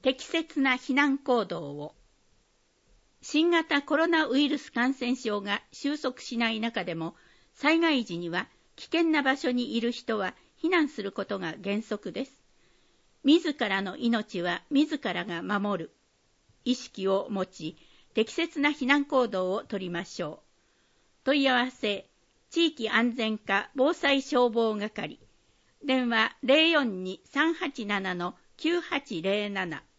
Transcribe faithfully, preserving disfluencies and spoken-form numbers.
適切な避難行動を。新型コロナウイルス感染症が収束しない中でも、災害時には危険な場所にいる人は避難することが原則です。自らの命は自らが守る意識を持ち、適切な避難行動をとりましょう。問い合わせ、地域安全課防災消防係、電話 ゼロよんに さんはちなな きゅうはちゼロなな